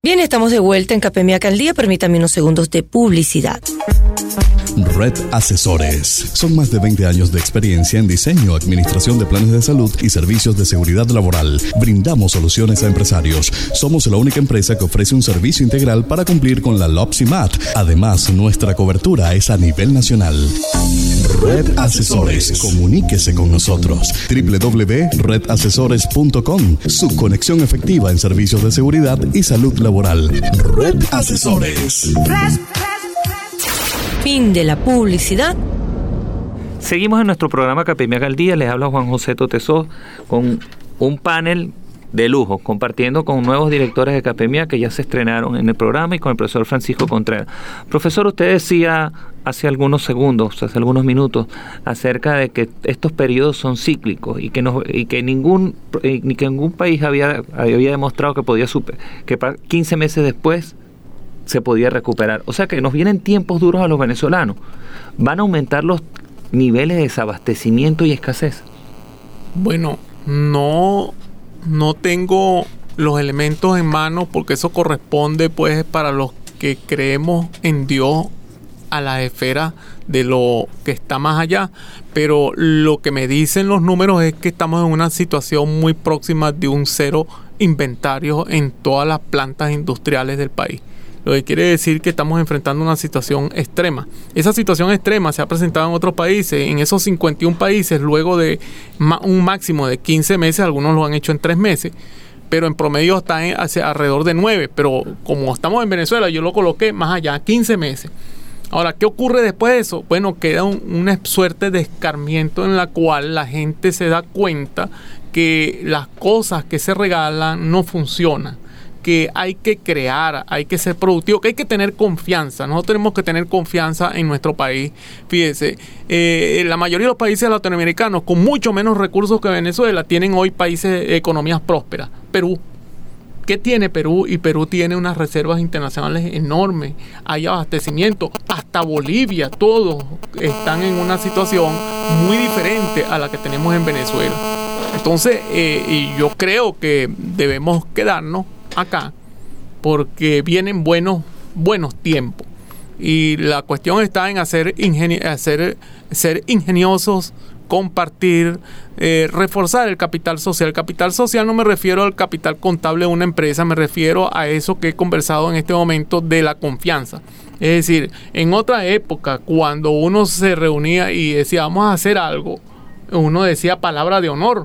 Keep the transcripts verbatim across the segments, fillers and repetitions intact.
Bien, estamos de vuelta en Capemiac al Día. Permítame unos segundos de publicidad. Red Asesores. Son más de veinte años de experiencia en diseño, administración de planes de salud y servicios de seguridad laboral. Brindamos soluciones a empresarios. Somos la única empresa que ofrece un servicio integral para cumplir con la L O P S I M A T. Además, nuestra cobertura es a nivel nacional. Red Asesores. Comuníquese con nosotros. doble u doble u doble u punto red asesores punto com. Su conexión efectiva en servicios de seguridad y salud laboral. Red Asesores. Fin de la publicidad. Seguimos en nuestro programa Capemiac al Día. Les habla Juan José Totesó con un panel de lujo, compartiendo con nuevos directores de Capemiac que ya se estrenaron en el programa y con el profesor Francisco Contreras. Profesor, usted decía hace algunos segundos, hace algunos minutos, acerca de que estos periodos son cíclicos y que no, y que ningún ni que ningún país había, había demostrado que podía super, que quince meses después se podía recuperar. O sea que nos vienen tiempos duros a los venezolanos. ¿Van a aumentar los niveles de desabastecimiento y escasez? Bueno, no, no tengo los elementos en mano porque eso corresponde pues para los que creemos en Dios a la esfera de lo que está más allá, pero lo que me dicen los números es que estamos en una situación muy próxima de un cero inventario en todas las plantas industriales del país. Lo que quiere decir que estamos enfrentando una situación extrema. Esa situación extrema se ha presentado en otros países. En esos cincuenta y un países, luego de un máximo de quince meses, algunos lo han hecho en tres meses, pero en promedio está en hacia alrededor de nueve. Pero como estamos en Venezuela, yo lo coloqué más allá, quince meses. Ahora, ¿qué ocurre después de eso? Bueno, queda un, una suerte de escarmiento en la cual la gente se da cuenta que las cosas que se regalan no funcionan, que hay que crear, hay que ser productivo, que hay que tener confianza. Nosotros tenemos que tener confianza en nuestro país. Fíjese, eh, la mayoría de los países latinoamericanos con mucho menos recursos que Venezuela tienen hoy países, economías prósperas. Perú. ¿Qué tiene Perú? Y Perú tiene unas reservas internacionales enormes, hay abastecimiento, hasta Bolivia, todos están en una situación muy diferente a la que tenemos en Venezuela. Entonces, eh, y yo creo que debemos quedarnos acá porque vienen buenos, buenos tiempos. Y la cuestión está en hacer, ingeni- hacer ser ingeniosos, compartir, eh, reforzar el capital social. El capital social no me refiero al capital contable de una empresa, me refiero a eso que he conversado en este momento de la confianza. Es decir, en otra época, cuando uno se reunía y decía vamos a hacer algo, uno decía palabra de honor.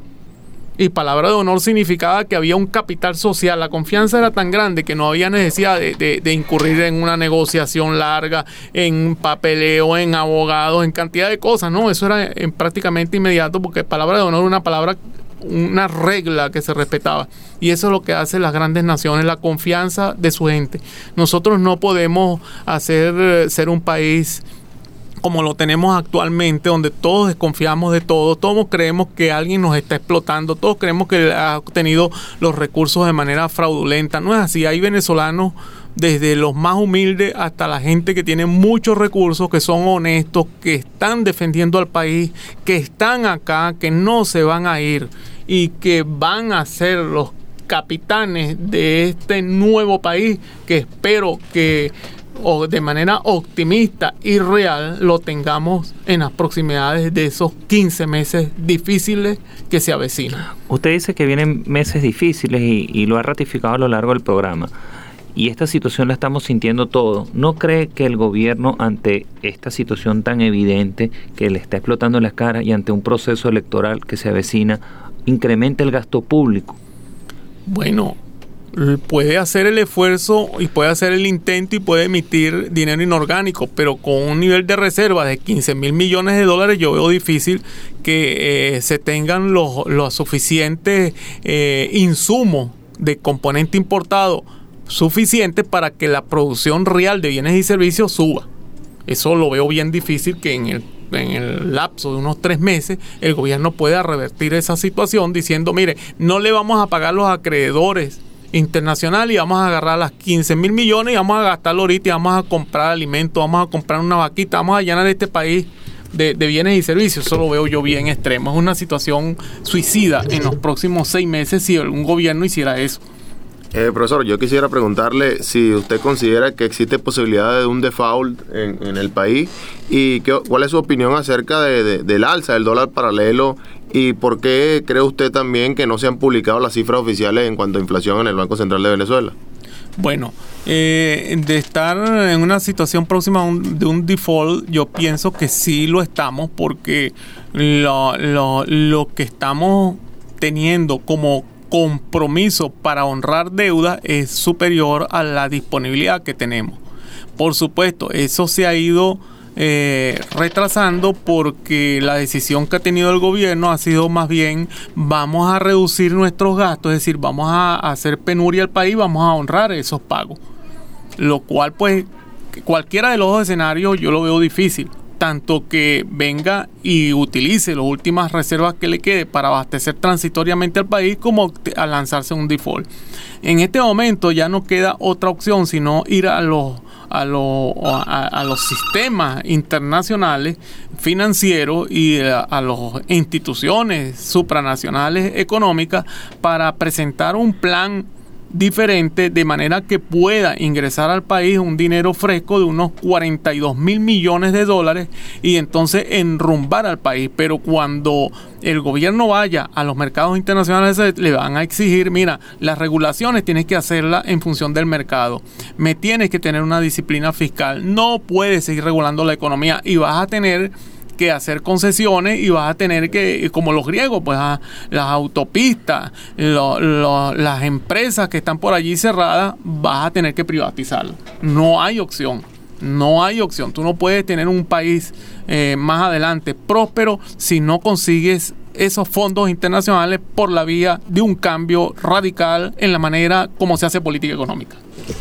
Y palabra de honor significaba que había un capital social. La confianza era tan grande que no había necesidad de, de, de incurrir en una negociación larga, en papeleo, en abogados, en cantidad de cosas. No, eso era en prácticamente inmediato porque palabra de honor era una palabra, una regla que se respetaba. Y eso es lo que hacen las grandes naciones, la confianza de su gente. Nosotros no podemos hacer ser un país como lo tenemos actualmente, donde todos desconfiamos de todo, todos creemos que alguien nos está explotando, todos creemos que ha obtenido los recursos de manera fraudulenta. No es así. Hay venezolanos, desde los más humildes hasta la gente que tiene muchos recursos, que son honestos, que están defendiendo al país, que están acá, que no se van a ir y que van a ser los capitanes de este nuevo país que espero que o de manera optimista y real lo tengamos en las proximidades de esos quince meses difíciles que se avecinan. Usted dice que vienen meses difíciles y, y lo ha ratificado a lo largo del programa. Y esta situación la estamos sintiendo todos. ¿No cree que el gobierno, ante esta situación tan evidente que le está explotando en las caras y ante un proceso electoral que se avecina, incremente el gasto público? Bueno, puede hacer el esfuerzo y puede hacer el intento y puede emitir dinero inorgánico, pero con un nivel de reserva de quince mil millones de dólares yo veo difícil que eh, se tengan los, los suficientes eh, insumos de componente importado suficientes para que la producción real de bienes y servicios suba. Eso lo veo bien difícil que en el en el lapso de unos tres meses el gobierno pueda revertir esa situación diciendo, mire, no le vamos a pagar los acreedores internacional y vamos a agarrar las quince mil millones y vamos a gastarlo ahorita y vamos a comprar alimentos, vamos a comprar una vaquita, vamos a llenar este país de, de bienes y servicios. Eso lo veo yo bien extremo. Es una situación suicida en los próximos seis meses si algún gobierno hiciera eso. Eh, profesor, yo quisiera preguntarle si usted considera que existe posibilidad de un default en, en el país y qué, cuál es su opinión acerca de, de, del alza del dólar paralelo y por qué cree usted también que no se han publicado las cifras oficiales en cuanto a inflación en el Banco Central de Venezuela. Bueno, eh, de estar en una situación próxima a un, de un default, yo pienso que sí lo estamos, porque lo, lo, lo que estamos teniendo como compromiso para honrar deuda es superior a la disponibilidad que tenemos. Por supuesto, eso se ha ido eh, retrasando porque la decisión que ha tenido el gobierno ha sido más bien vamos a reducir nuestros gastos, es decir, vamos a hacer penuria al país, vamos a honrar esos pagos. Lo cual, pues, cualquiera de los dos escenarios yo lo veo difícil. Tanto que venga y utilice las últimas reservas que le quede para abastecer transitoriamente al país, como a lanzarse un default. En este momento ya no queda otra opción sino ir a los a los a, a los sistemas internacionales financieros y a, a las instituciones supranacionales económicas para presentar un plan diferente, de manera que pueda ingresar al país un dinero fresco de unos cuarenta y dos mil millones de dólares y entonces enrumbar al país. Pero cuando el gobierno vaya a los mercados internacionales, le van a exigir, mira, las regulaciones tienes que hacerlas en función del mercado, me tienes que tener una disciplina fiscal, no puedes seguir regulando la economía y vas a tener que hacer concesiones y vas a tener que, como los griegos, pues a, las autopistas, lo, lo, las empresas que están por allí cerradas, vas a tener que privatizarlas. No hay opción, no hay opción. Tú no puedes tener un país eh, más adelante próspero si no consigues esos fondos internacionales por la vía de un cambio radical en la manera como se hace política económica.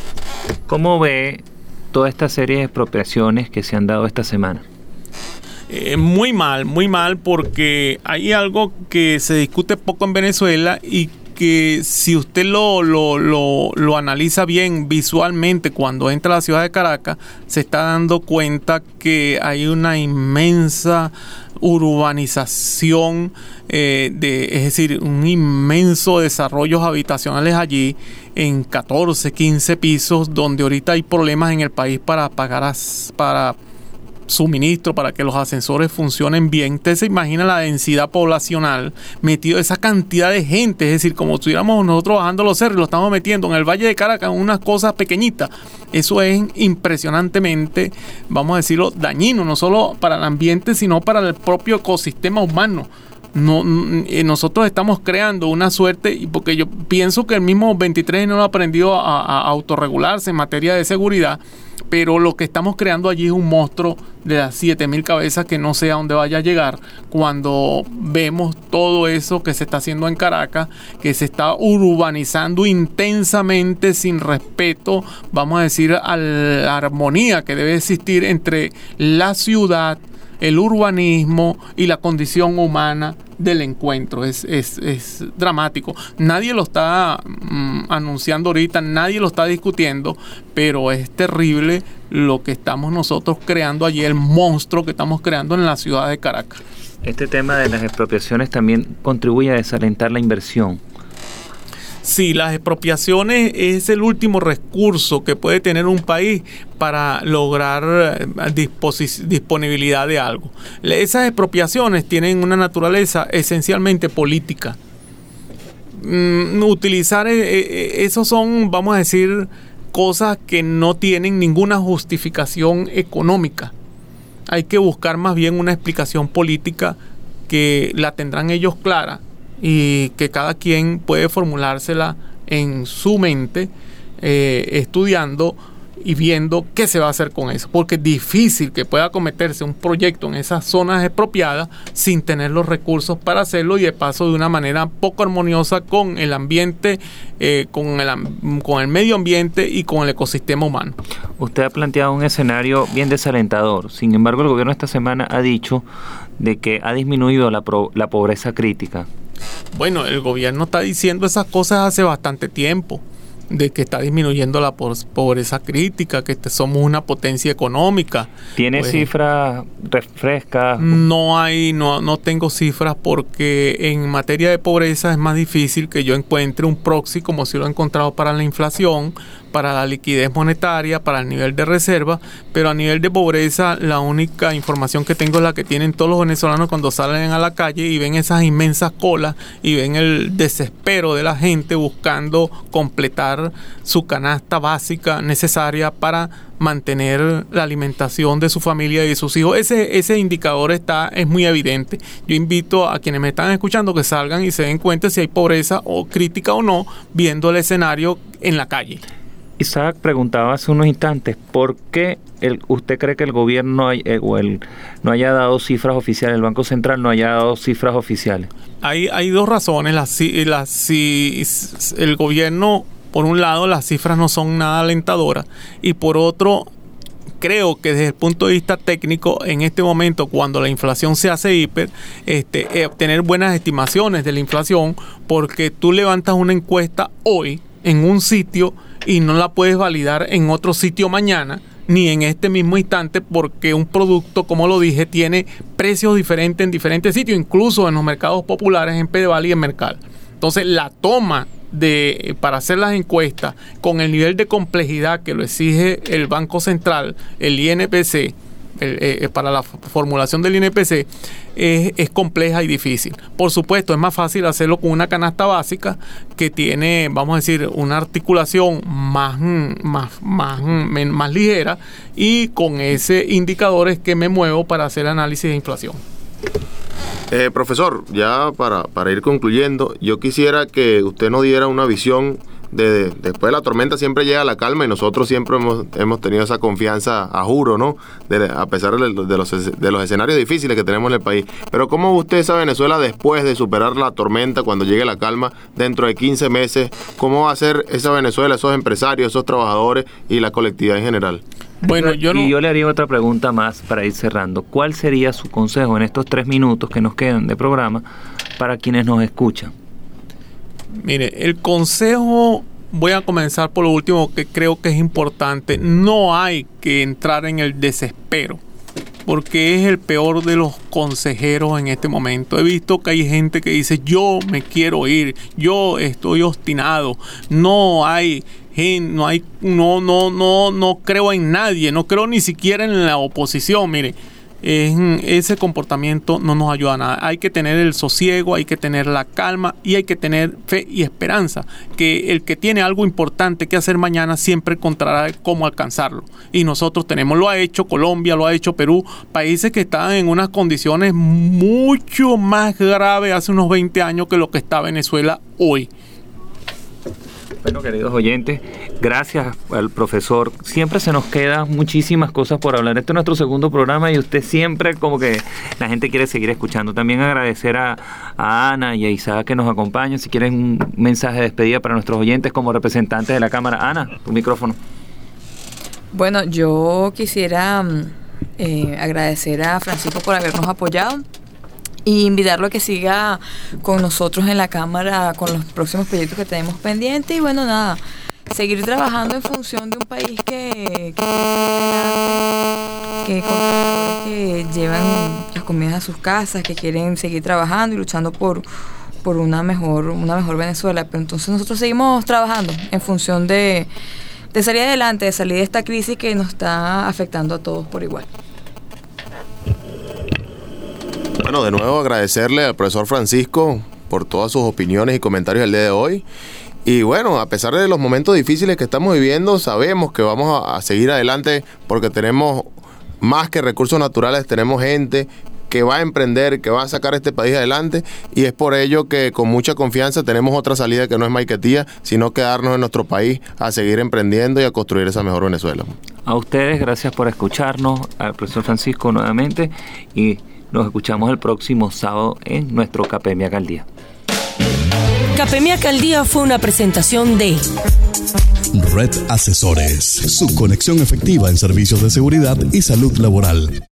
¿Cómo ve toda esta serie de expropiaciones que se han dado esta semana? Eh, muy mal, muy mal, porque hay algo que se discute poco en Venezuela y que si usted lo, lo, lo, lo analiza bien visualmente cuando entra a la ciudad de Caracas, se está dando cuenta que hay una inmensa urbanización, eh, de, es decir, un inmenso desarrollos habitacionales allí en catorce, quince pisos, donde ahorita hay problemas en el país para pagar as, para suministro, para que los ascensores funcionen bien. Usted se imagina la densidad poblacional metido, esa cantidad de gente, es decir, como si estuviéramos nosotros bajando los cerros y lo estamos metiendo en el Valle de Caracas, unas cosas pequeñitas. Eso es impresionantemente, vamos a decirlo, dañino, no solo para el ambiente, sino para el propio ecosistema humano. No, nosotros estamos creando una suerte, y porque yo pienso que el mismo veintitrés no ha aprendido a, a autorregularse en materia de seguridad, pero lo que estamos creando allí es un monstruo de las siete mil cabezas que no sé a dónde vaya a llegar cuando vemos todo eso que se está haciendo en Caracas, que se está urbanizando intensamente sin respeto, vamos a decir, a la armonía que debe existir entre la ciudad, el urbanismo y la condición humana del encuentro. Es, es, es dramático. Nadie lo está mm, anunciando ahorita, nadie lo está discutiendo, pero es terrible lo que estamos nosotros creando allí, el monstruo que estamos creando en la ciudad de Caracas. Este tema de las expropiaciones también contribuye a desalentar la inversión. Sí, las expropiaciones es el último recurso que puede tener un país para lograr disposi- disponibilidad de algo. Esas expropiaciones tienen una naturaleza esencialmente política. Mm, utilizar, eh, esos son, vamos a decir, cosas que no tienen ninguna justificación económica. Hay que buscar más bien una explicación política que la tendrán ellos clara, y que cada quien puede formulársela en su mente, eh, estudiando y viendo qué se va a hacer con eso, porque es difícil que pueda cometerse un proyecto en esas zonas expropiadas sin tener los recursos para hacerlo, y de paso de una manera poco armoniosa con el ambiente, eh, con el, con el medio ambiente y con el ecosistema humano. Usted ha planteado un escenario bien desalentador. Sin embargo, el gobierno esta semana ha dicho de que ha disminuido la, pro, la pobreza crítica. Bueno, el gobierno está diciendo esas cosas hace bastante tiempo. de que está disminuyendo la pobreza crítica, que somos una potencia económica. ¿Tiene pues, cifras frescas? No hay, no, no tengo cifras porque en materia de pobreza es más difícil que yo encuentre un proxy como si lo he encontrado para la inflación, para la liquidez monetaria, para el nivel de reserva, pero a nivel de pobreza la única información que tengo es la que tienen todos los venezolanos cuando salen a la calle y ven esas inmensas colas y ven el desespero de la gente buscando completar su canasta básica necesaria para mantener la alimentación de su familia y de sus hijos. Ese, ese indicador está, es muy evidente. Yo invito a quienes me están escuchando que salgan y se den cuenta si hay pobreza o crítica o no, viendo el escenario en la calle. Isaac preguntaba hace unos instantes, ¿por qué el, usted cree que el gobierno hay, eh, o el, no haya dado cifras oficiales, el Banco Central no haya dado cifras oficiales? Hay, hay dos razones. La, la, si, el gobierno, por un lado, las cifras no son nada alentadoras, y por otro, creo que desde el punto de vista técnico, en este momento, cuando la inflación se hace hiper, este, eh, obtener buenas estimaciones de la inflación, porque tú levantas una encuesta hoy en un sitio y no la puedes validar en otro sitio mañana, ni en este mismo instante, porque un producto, como lo dije, tiene precios diferentes en diferentes sitios, incluso en los mercados populares, en Pedeval y en Mercal. Entonces, la toma de para hacer las encuestas con el nivel de complejidad que lo exige el Banco Central, el I N P C, el, eh, para la formulación del I N P C, es, es compleja y difícil. Por supuesto, es más fácil hacerlo con una canasta básica que tiene, vamos a decir, una articulación más, más, más, más ligera, y con ese indicador es que me muevo para hacer análisis de inflación. Eh, profesor, ya para, para ir concluyendo, yo quisiera que usted nos diera una visión de, de después de la tormenta siempre llega la calma, y nosotros siempre hemos, hemos tenido esa confianza, a juro, ¿no? De, a pesar de, de, los, de los escenarios difíciles que tenemos en el país. Pero ¿cómo usted esa Venezuela después de superar la tormenta, cuando llegue la calma, dentro de quince meses, cómo va a ser esa Venezuela, esos empresarios, esos trabajadores y la colectividad en general? Bueno, yo no... Y yo le haría otra pregunta más para ir cerrando. ¿Cuál sería su consejo en estos tres minutos que nos quedan de programa para quienes nos escuchan? Mire, el consejo, voy a comenzar por lo último que creo que es importante. No hay que entrar en el desespero, porque es el peor de los consejeros en este momento. He visto que hay gente que dice, yo me quiero ir, yo estoy obstinado, no hay... No hay, no, no, no, no creo en nadie, no creo ni siquiera en la oposición. Mire, eh, ese comportamiento no nos ayuda a nada. Hay que tener el sosiego, hay que tener la calma y hay que tener fe y esperanza. Que el que tiene algo importante que hacer mañana siempre encontrará cómo alcanzarlo. Y nosotros tenemos, lo ha hecho Colombia, lo ha hecho Perú, países que estaban en unas condiciones mucho más graves hace unos veinte años que lo que está Venezuela hoy. Bueno, queridos oyentes, gracias al profesor. Siempre se nos quedan muchísimas cosas por hablar. Este es nuestro segundo programa y usted siempre como que la gente quiere seguir escuchando. También agradecer a, a Ana y a Isaac que nos acompañan. Si quieren un mensaje de despedida para nuestros oyentes como representantes de la Cámara. Ana, tu micrófono. Bueno, yo quisiera eh, agradecer a Francisco por habernos apoyado y invitarlo a que siga con nosotros en la Cámara con los próximos proyectos que tenemos pendientes. Y bueno, nada, seguir trabajando en función de un país que, que, que, que llevan las comidas a sus casas, que quieren seguir trabajando y luchando por, por una mejor, una mejor Venezuela. Pero entonces nosotros seguimos trabajando en función de, de salir adelante, de salir de esta crisis que nos está afectando a todos por igual. Bueno, de nuevo agradecerle al profesor Francisco por todas sus opiniones y comentarios el día de hoy. Y bueno, a pesar de los momentos difíciles que estamos viviendo, sabemos que vamos a, a seguir adelante porque tenemos más que recursos naturales, tenemos gente que va a emprender, que va a sacar este país adelante, y es por ello que con mucha confianza tenemos otra salida que no es Maiquetía, sino quedarnos en nuestro país a seguir emprendiendo y a construir esa mejor Venezuela. A ustedes, gracias por escucharnos, al profesor Francisco nuevamente, y nos escuchamos el próximo sábado en nuestro Capemiac al Día. Capemiac al Día fue una presentación de Red Asesores, su conexión efectiva en servicios de seguridad y salud laboral.